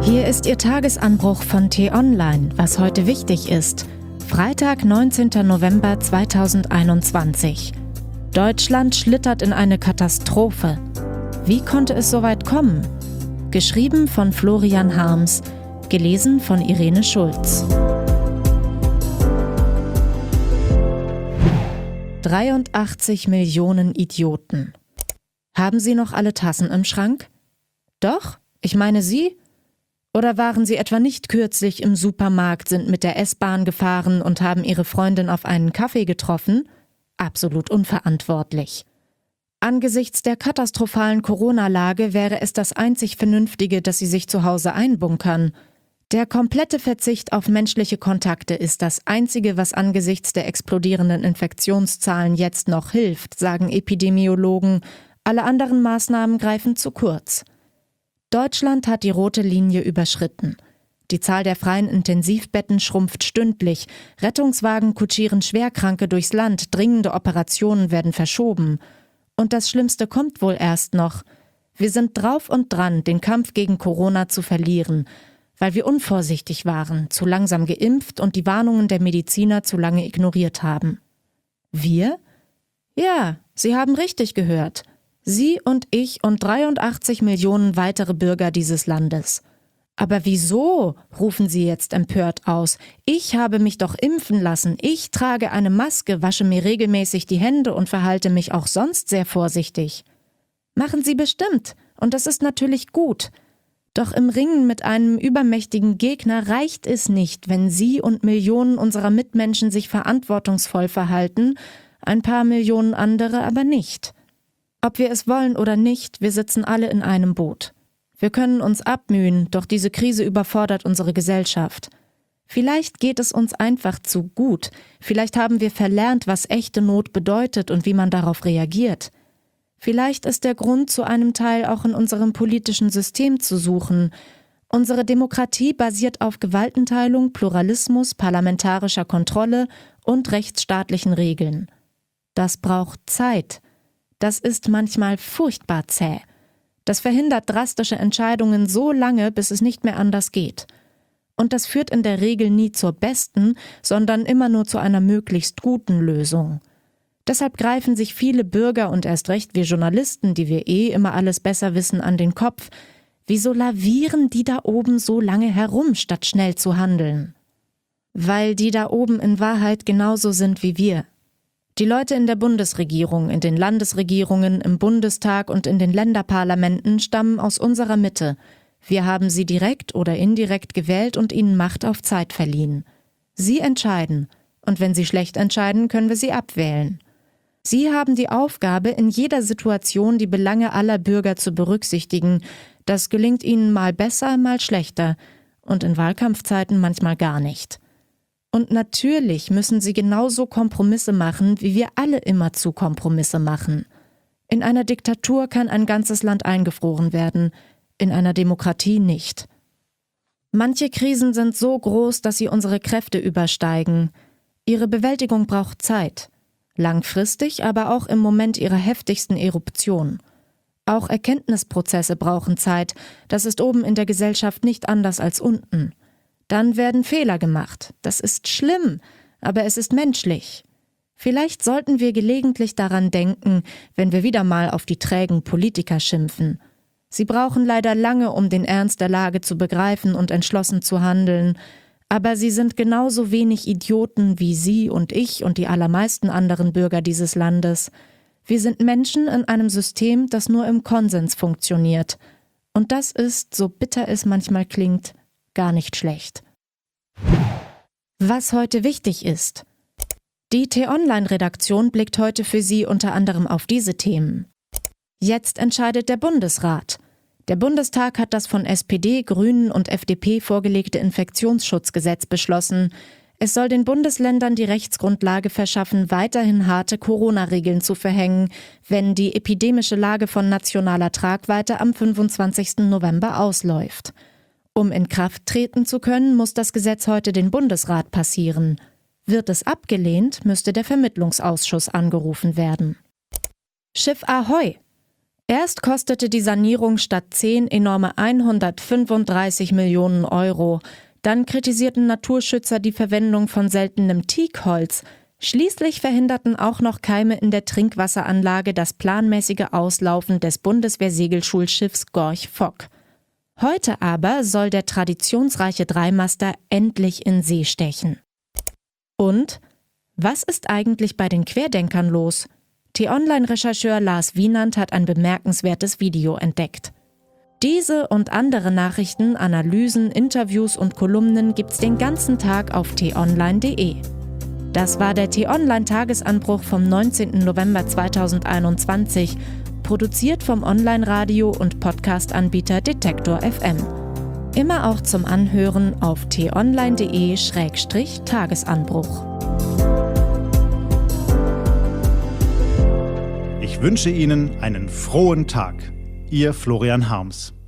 Hier ist Ihr Tagesanbruch von T-Online, was heute wichtig ist. Freitag, 19. November 2021. Deutschland schlittert in eine Katastrophe. Wie konnte es so weit kommen? Geschrieben von Florian Harms, gelesen von Irene Schulz. 83 Millionen Idioten. Haben Sie noch alle Tassen im Schrank? Doch? Ich meine Sie? Oder waren Sie etwa nicht kürzlich im Supermarkt, sind mit der S-Bahn gefahren und haben Ihre Freundin auf einen Kaffee getroffen? Absolut unverantwortlich. Angesichts der katastrophalen Corona-Lage wäre es das einzig Vernünftige, dass Sie sich zu Hause einbunkern. Der komplette Verzicht auf menschliche Kontakte ist das Einzige, was angesichts der explodierenden Infektionszahlen jetzt noch hilft, sagen Epidemiologen. Alle anderen Maßnahmen greifen zu kurz. Deutschland hat die rote Linie überschritten. Die Zahl der freien Intensivbetten schrumpft stündlich, Rettungswagen kutschieren Schwerkranke durchs Land, dringende Operationen werden verschoben. Und das Schlimmste kommt wohl erst noch. Wir sind drauf und dran, den Kampf gegen Corona zu verlieren, weil wir unvorsichtig waren, zu langsam geimpft und die Warnungen der Mediziner zu lange ignoriert haben. Wir? Ja, Sie haben richtig gehört. Sie und ich und 83 Millionen weitere Bürger dieses Landes. Aber wieso? Rufen Sie jetzt empört aus. Ich habe mich doch impfen lassen. Ich trage eine Maske, wasche mir regelmäßig die Hände und verhalte mich auch sonst sehr vorsichtig. Machen Sie bestimmt. Und das ist natürlich gut. Doch im Ringen mit einem übermächtigen Gegner reicht es nicht, wenn Sie und Millionen unserer Mitmenschen sich verantwortungsvoll verhalten, ein paar Millionen andere aber nicht. Ob wir es wollen oder nicht, wir sitzen alle in einem Boot. Wir können uns abmühen, doch diese Krise überfordert unsere Gesellschaft. Vielleicht geht es uns einfach zu gut. Vielleicht haben wir verlernt, was echte Not bedeutet und wie man darauf reagiert. Vielleicht ist der Grund zu einem Teil auch in unserem politischen System zu suchen. Unsere Demokratie basiert auf Gewaltenteilung, Pluralismus, parlamentarischer Kontrolle und rechtsstaatlichen Regeln. Das braucht Zeit. Das ist manchmal furchtbar zäh. Das verhindert drastische Entscheidungen so lange, bis es nicht mehr anders geht. Und das führt in der Regel nie zur besten, sondern immer nur zu einer möglichst guten Lösung. Deshalb greifen sich viele Bürger und erst recht wir Journalisten, die wir immer alles besser wissen, an den Kopf. Wieso lavieren die da oben so lange herum, statt schnell zu handeln? Weil die da oben in Wahrheit genauso sind wie wir. Die Leute in der Bundesregierung, in den Landesregierungen, im Bundestag und in den Länderparlamenten stammen aus unserer Mitte. Wir haben sie direkt oder indirekt gewählt und ihnen Macht auf Zeit verliehen. Sie entscheiden. Und wenn sie schlecht entscheiden, können wir sie abwählen. Sie haben die Aufgabe, in jeder Situation die Belange aller Bürger zu berücksichtigen. Das gelingt ihnen mal besser, mal schlechter und in Wahlkampfzeiten manchmal gar nicht. Und natürlich müssen sie genauso Kompromisse machen, wie wir alle immerzu Kompromisse machen. In einer Diktatur kann ein ganzes Land eingefroren werden, in einer Demokratie nicht. Manche Krisen sind so groß, dass sie unsere Kräfte übersteigen. Ihre Bewältigung braucht Zeit. Langfristig, aber auch im Moment ihrer heftigsten Eruption. Auch Erkenntnisprozesse brauchen Zeit. Das ist oben in der Gesellschaft nicht anders als unten. Dann werden Fehler gemacht. Das ist schlimm, aber es ist menschlich. Vielleicht sollten wir gelegentlich daran denken, wenn wir wieder mal auf die trägen Politiker schimpfen. Sie brauchen leider lange, um den Ernst der Lage zu begreifen und entschlossen zu handeln. Aber sie sind genauso wenig Idioten wie Sie und ich und die allermeisten anderen Bürger dieses Landes. Wir sind Menschen in einem System, das nur im Konsens funktioniert. Und das ist, so bitter es manchmal klingt, gar nicht schlecht. Was heute wichtig ist. Die T-Online-Redaktion blickt heute für Sie unter anderem auf diese Themen. Jetzt entscheidet der Bundesrat. Der Bundestag hat das von SPD, Grünen und FDP vorgelegte Infektionsschutzgesetz beschlossen. Es soll den Bundesländern die Rechtsgrundlage verschaffen, weiterhin harte Corona-Regeln zu verhängen, wenn die epidemische Lage von nationaler Tragweite am 25. November ausläuft. Um in Kraft treten zu können, muss das Gesetz heute den Bundesrat passieren. Wird es abgelehnt, müsste der Vermittlungsausschuss angerufen werden. Schiff Ahoi! Erst kostete die Sanierung statt 10 enorme 135 Millionen Euro. Dann kritisierten Naturschützer die Verwendung von seltenem Teakholz. Schließlich verhinderten auch noch Keime in der Trinkwasseranlage das planmäßige Auslaufen des Bundeswehrsegelschulschiffs Gorch Fock. Heute aber soll der traditionsreiche Dreimaster endlich in See stechen. Und was ist eigentlich bei den Querdenkern los? T-Online-Rechercheur Lars Wienand hat ein bemerkenswertes Video entdeckt. Diese und andere Nachrichten, Analysen, Interviews und Kolumnen gibt's den ganzen Tag auf t-online.de. Das war der T-Online-Tagesanbruch vom 19. November 2021, produziert vom Online-Radio- und Podcast-Anbieter Detektor FM. Immer auch zum Anhören auf t-online.de/Tagesanbruch. Ich wünsche Ihnen einen frohen Tag. Ihr Florian Harms.